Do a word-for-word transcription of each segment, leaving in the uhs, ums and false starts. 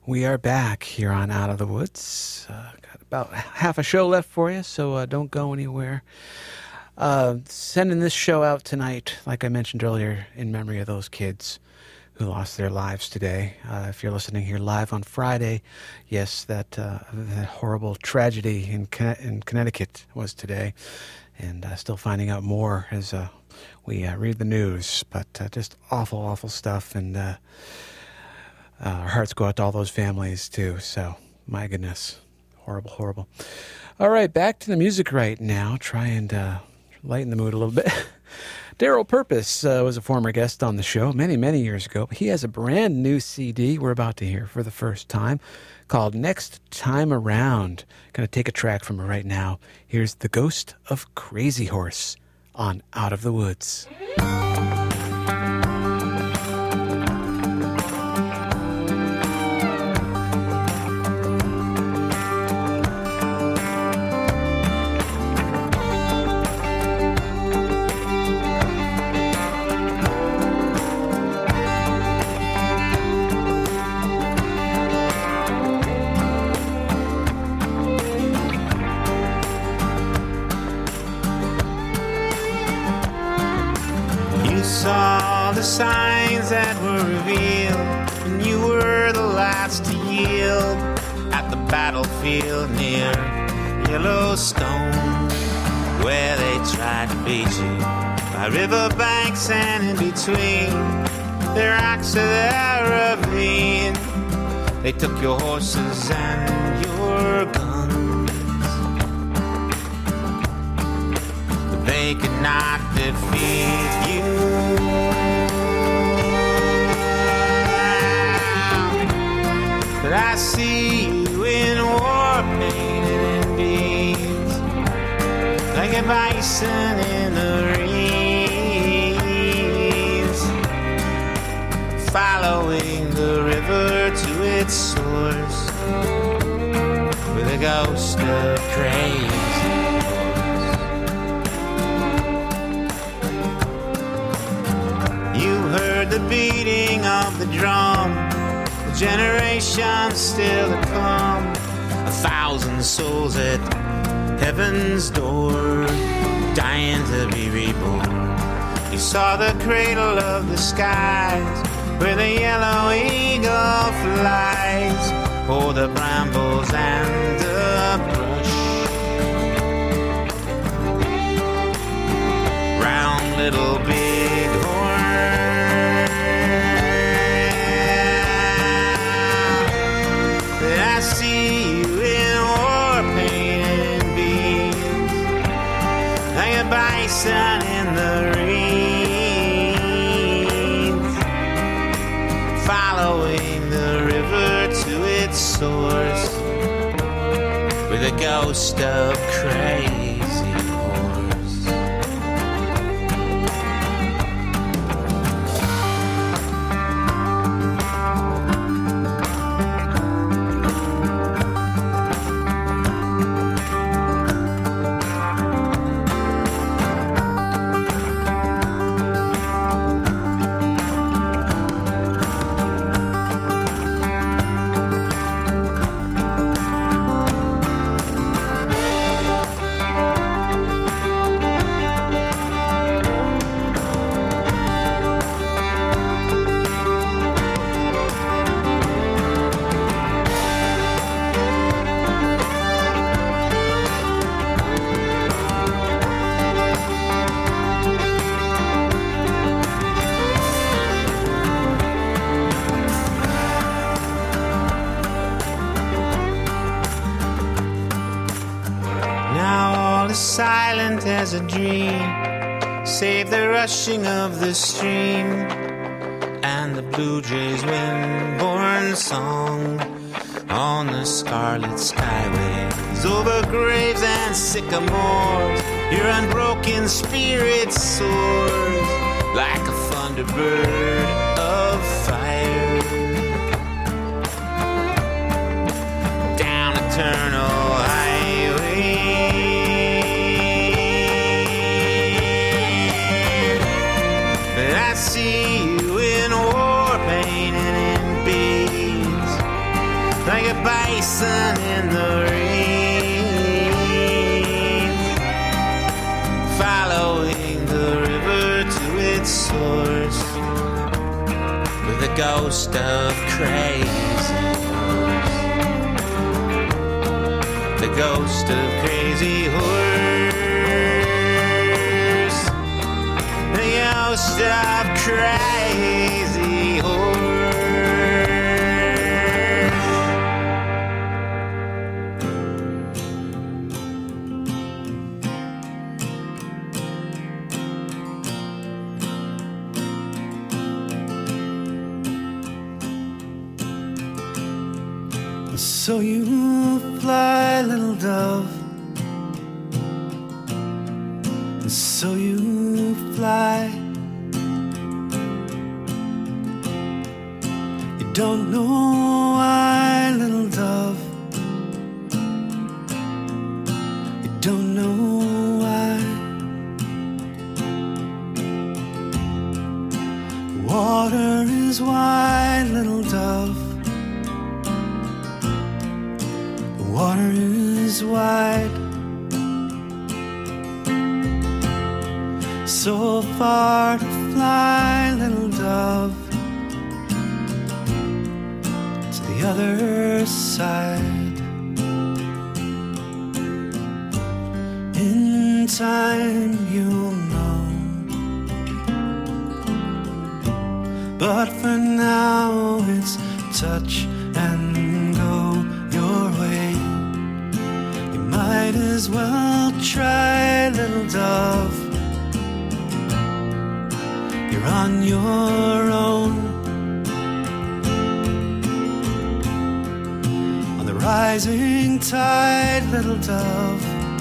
We are back here on Out of the Woods. Uh, got about half a show left for you, so uh, don't go anywhere. Uh, sending this show out tonight, like I mentioned earlier, in memory of those kids who lost their lives today. Uh, if you're listening here live on Friday, yes, that, uh, that horrible tragedy in, Con- in Connecticut was today, and uh, still finding out more as uh, we uh, read the news, but uh, just awful, awful stuff, and uh, uh, our hearts go out to all those families, too, so my goodness, horrible, horrible. All right, back to the music right now, try and uh, lighten the mood a little bit. Daryl Purpose uh, was a former guest on the show many, many years ago. He has a brand new C D we're about to hear for the first time called Next Time Around. Going to take a track from it right now. Here's The Ghost of Crazy Horse on Out of the Woods. Saw the signs that were revealed, and you were the last to yield at the battlefield near Yellowstone, where they tried to beat you by riverbanks and in between the rocks of the ravine. They took your horses and your guns, but they could not defeat you. But I see you in war painted in beads, like a bison in the reeds, following the river to its source, with a ghost of crazy. You heard the beating of the drum, the generations still to come, a thousand souls at heaven's door, dying to be reborn. You saw the cradle of the skies, where the yellow eagle flies, o'er the brambles and the brush, round little bighorn. I see you in war painted beads, like a bison in the reeds, following the river to its source, with a ghost of crazy horse. Silent as a dream, save the rushing of the stream and the blue jay's wind-born song on the scarlet skyways, over graves and sycamores. Your unbroken spirit soars like a thunderbird of fire down eternal highway. I see you in war painted in beads, like a bison in the rain, following the river to its source with the ghost of crazy horse, the ghost of crazy horse, the ghost of crazy horse. So you fly, little dove, and so you fly. You don't know why, little dove, you don't know why. Water is wide, little dove, water is wide, so far to fly, little dove, to the other side. In time you'll know, but for now it's touch and go your way. Might as well try, little dove. You're on your own, on the rising tide, little dove,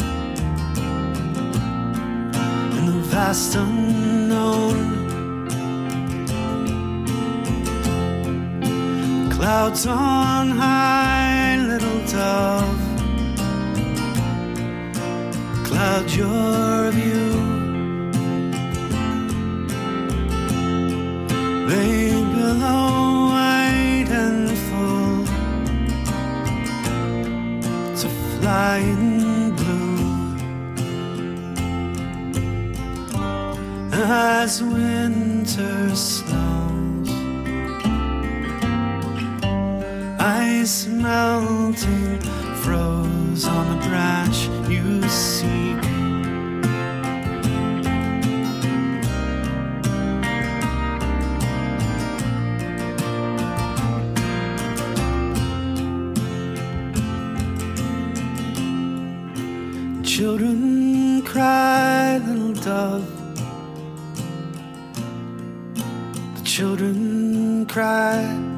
in the vast unknown. Clouds on high, little dove, cloud your view. They billow wide and full to fly in blue. As winter snows, ice melting froze on the branch you seek. Children cry, little dove, the children cry.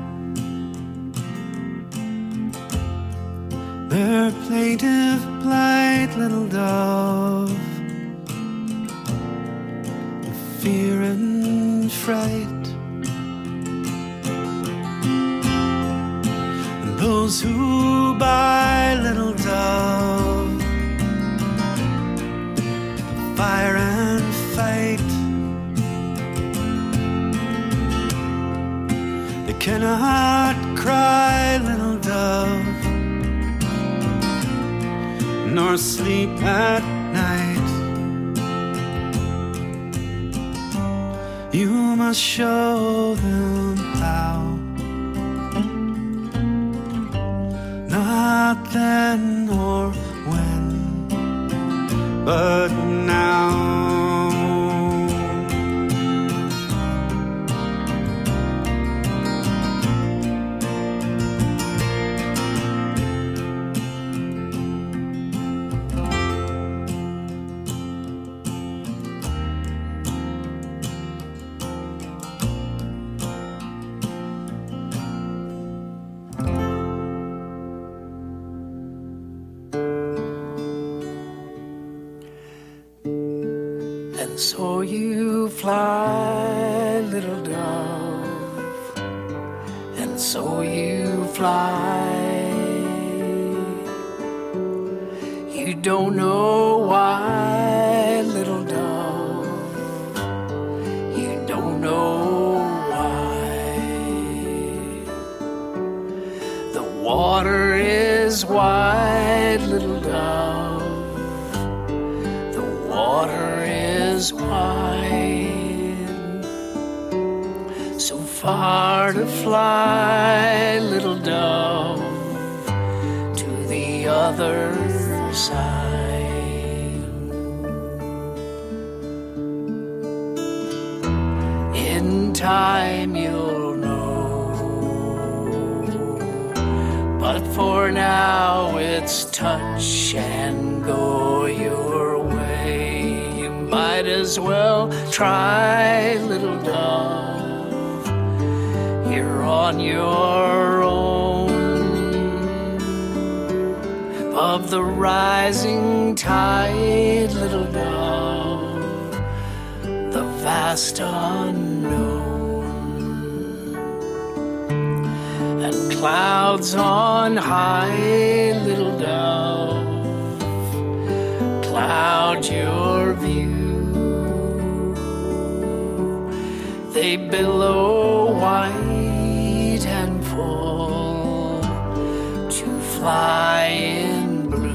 Their plaintive plight, little dove, fear and fright. And those who buy, little dove, fire and fight. They cannot cry, little dove, nor sleep at night. You must show them how, not then or when, but now. And so you fly, little dove, and so you fly. You don't know why, little dove, you don't know why. The water is wide, little dove. The water is wide. So far to fly, little dove, to the other side. In time you'll know, but for now it's touch and go your way. You might as well try, little dove. You're on your own. Of the rising tide, little dove, the vast unknown, and clouds on high, little dove, cloud your view. They billow white and full to fly in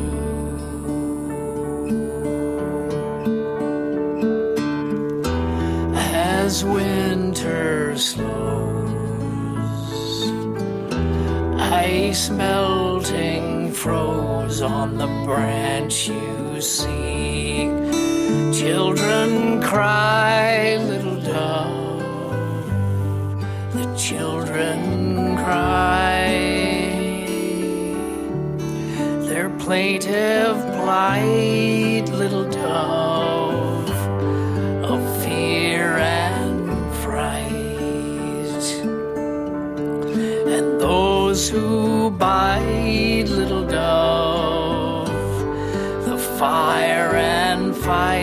as winter slows, ice melting froze on the branch you seek. Children cry, little dove, the children cry. Their plaintive plight, little dove, of fear and fright. And those who bide, little dove, the fire and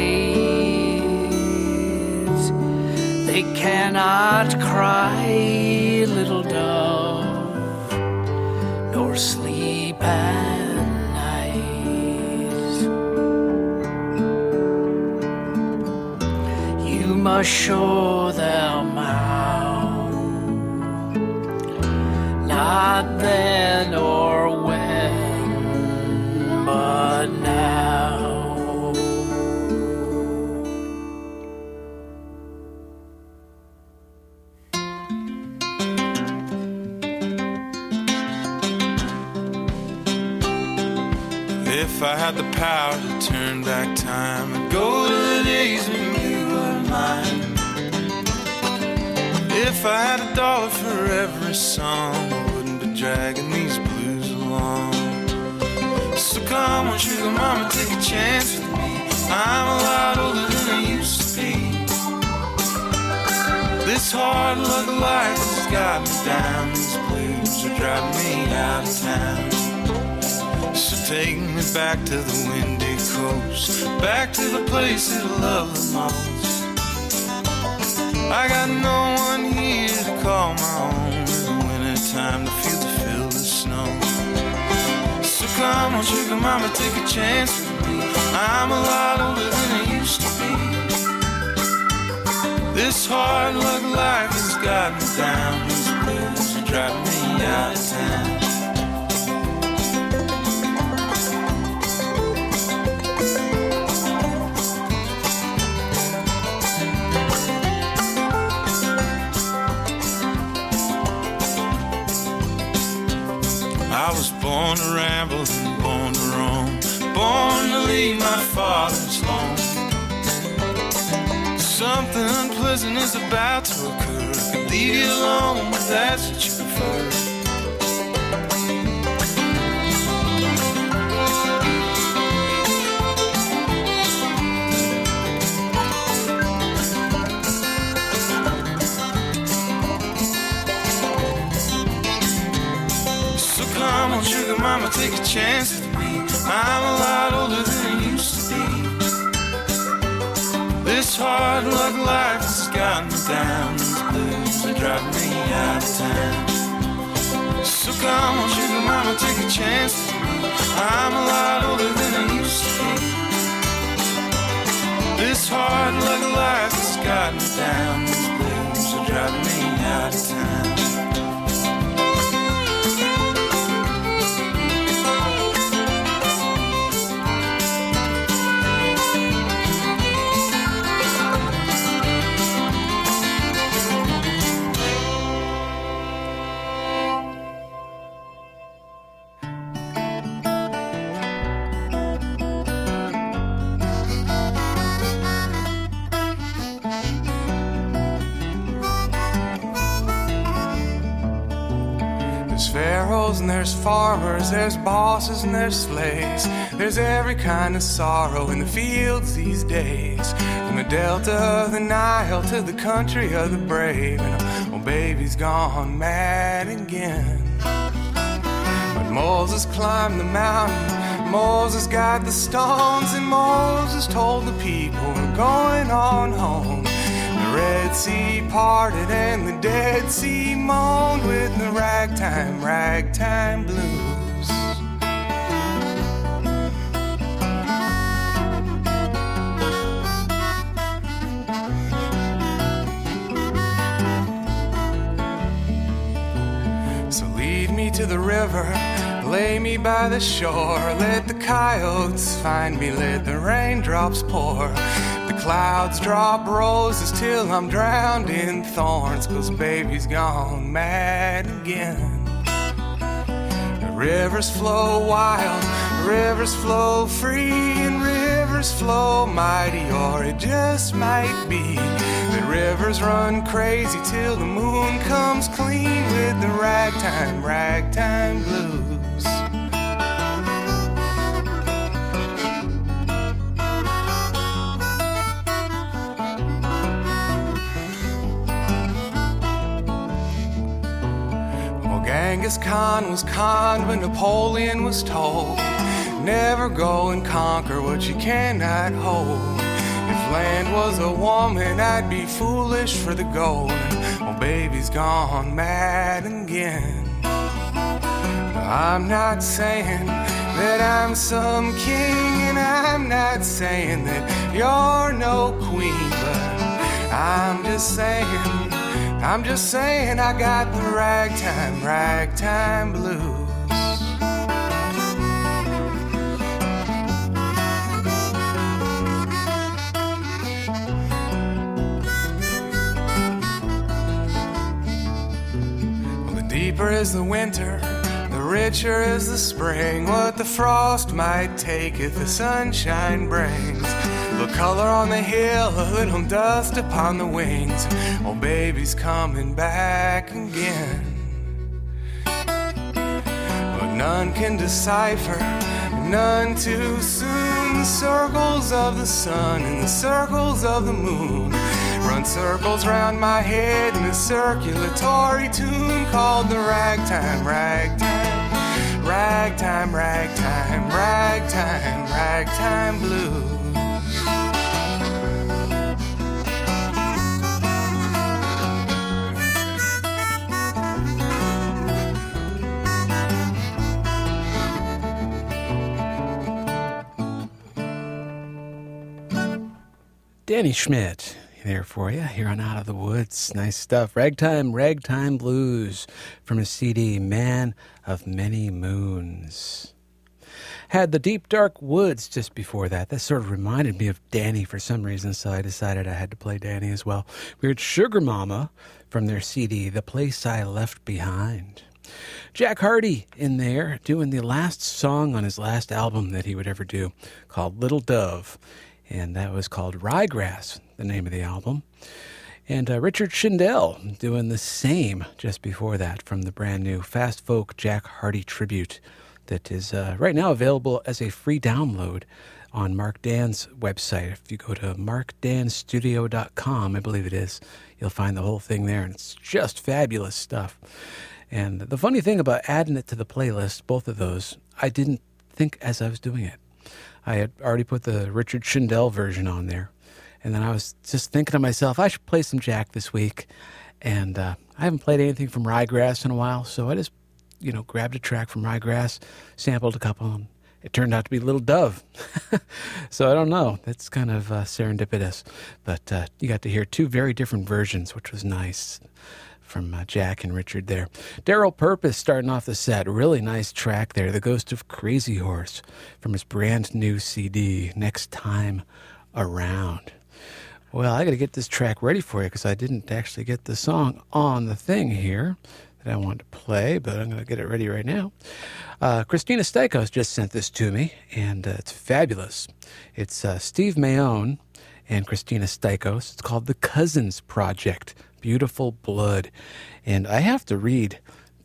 fight, they cannot cry, little dove, nor sleep at night. You must show them how, not then or when, but now. If I had the power to turn back time and go to the days when you were mine. If I had a dollar for every song, I wouldn't be dragging these blues along. So come on, sugar mama, take a chance with me. I'm a lot older than I used to be. This hard luck life has got me down. These blues are driving me out of town. So take me back to the windy coast, back to the place that I love the most. I got no one here to call my own in the winter time to feel the feel the snow. So come on, sugar mama, take a chance with me. I'm a lot older than I used to be. This hard luck life has got me down. These blues are driving me out of town. I was born to ramble and born to roam, born to leave my father's home. Something unpleasant is about to occur. I could leave you alone, but that's what you prefer. Come on, sugar mama, take a chance with me. I'm a lot older than I used to be. This hard luck life has got me down. These blues are driving me out of town. So come on, sugar mama, take a chance with me. I'm a lot older than I used to be. This hard luck life has got me down. These blues are driving me out of town. girls and there's farmers, there's bosses and there's slaves. There's every kind of sorrow in the fields these days. From the delta of the Nile to the country of the brave. And oh, baby's gone mad again. But Moses climbed the mountain, Moses got the stones, and Moses told the people we're going on home. The Red Sea parted and the Dead Sea moaned with the ragtime, ragtime blues. So lead me to the river, lay me by the shore. Let the coyotes find me, let the raindrops pour. The clouds drop roses till I'm drowned in thorns, 'cause baby's gone mad again. The rivers flow wild, rivers flow free, and rivers flow mighty, or it just might be that rivers run crazy till the moon comes clean with the ragtime, ragtime blues. Genghis Khan was conned when Napoleon was told, never go and conquer what you cannot hold. If land was a woman, I'd be foolish for the gold. Oh, baby's gone mad again. I'm not saying that I'm some king, and I'm not saying that you're no queen, but I'm just saying, I'm just saying I got the ragtime, ragtime blues. Well, the deeper is the winter, the richer is the spring. What the frost might take if the sunshine brings. A little color on the hill, a little dust upon the wings. Oh, baby's coming back again. But none can decipher, none too soon. The circles of the sun and the circles of the moon run circles round my head in a circulatory tune called the ragtime, ragtime, ragtime, ragtime, ragtime, ragtime blues. Danny Schmidt there for you here on Out of the Woods. Nice stuff. Ragtime, Ragtime Blues from his C D, Man of Many Moons. Had The Deep Dark Woods just before that. That sort of reminded me of Danny for some reason, so I decided I had to play Danny as well. We heard Sugar Mama from their C D, The Place I Left Behind. Jack Hardy in there doing the last song on his last album that he would ever do, called Little Dove. And that was called Ryegrass, the name of the album. And uh, Richard Shindell doing the same just before that from the brand new Fast Folk Jack Hardy tribute that is uh, right now available as a free download on Mark Dan's website. If you go to mark dan studio dot com, I believe it is, you'll find the whole thing there. And it's just fabulous stuff. And the funny thing about adding it to the playlist, both of those, I didn't think as I was doing it. I had already put the Richard Shindell version on there. And then I was just thinking to myself, I should play some Jack this week. And uh, I haven't played anything from Ryegrass in a while, so I just, you know, grabbed a track from Ryegrass, sampled a couple, and it turned out to be Little Dove. So I don't know. That's kind of uh, serendipitous. But uh, you got to hear two very different versions, which was nice, from uh, Jack and Richard there. Daryl Purpose starting off the set. Really nice track there. The Ghost of Crazy Horse from his brand new C D, Next Time Around. Well, I got to get this track ready for you because I didn't actually get the song on the thing here that I wanted to play, but I'm going to get it ready right now. Uh, Christina Stikos just sent this to me, and uh, it's fabulous. It's uh, Steve Mayone and Christina Stikos. It's called The Cousins Project. Beautiful Blood. And I have to read this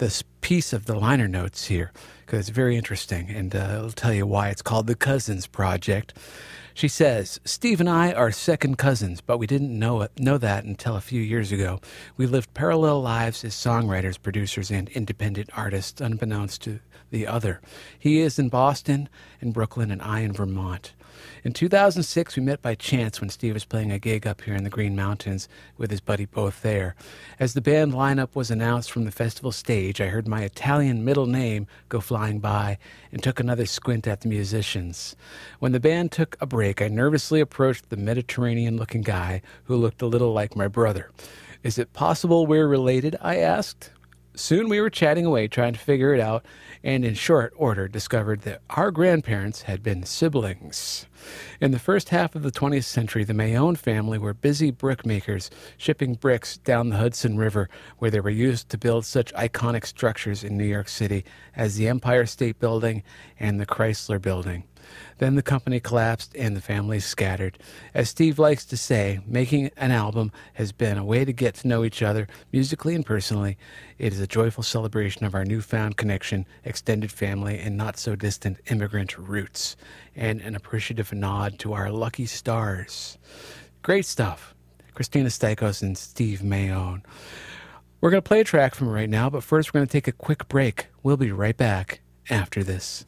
piece of the liner notes here because it's very interesting, and uh, I'll tell you why it's called the Cousins Project. She says, Steve and I are second cousins, but we didn't know it, know that until a few years ago. We lived parallel lives as songwriters, producers, and independent artists, unbeknownst to the other. He is in Boston and Brooklyn, and I in Vermont. In two thousand six, we met by chance when Steve was playing a gig up here in the Green Mountains with his buddy Both there. As the band lineup was announced from the festival stage, I heard my Italian middle name go flying by and took another squint at the musicians. When the band took a break, I nervously approached the Mediterranean-looking guy who looked a little like my brother. Is it possible we're related? I asked. Soon we were chatting away, trying to figure it out, and in short order discovered that our grandparents had been siblings. In the first half of the twentieth century, the Mayone family were busy brickmakers, shipping bricks down the Hudson River, where they were used to build such iconic structures in New York City as the Empire State Building and the Chrysler Building. Then the company collapsed and the family scattered. As Steve likes to say, making an album has been a way to get to know each other musically and personally. It is a joyful celebration of our newfound connection, extended family, and not-so-distant immigrant roots, and an appreciative nod to our lucky stars. Great stuff. Christina Stikos and Steve Mayone. We're going to play a track from it right now, but first we're going to take a quick break. We'll be right back after this.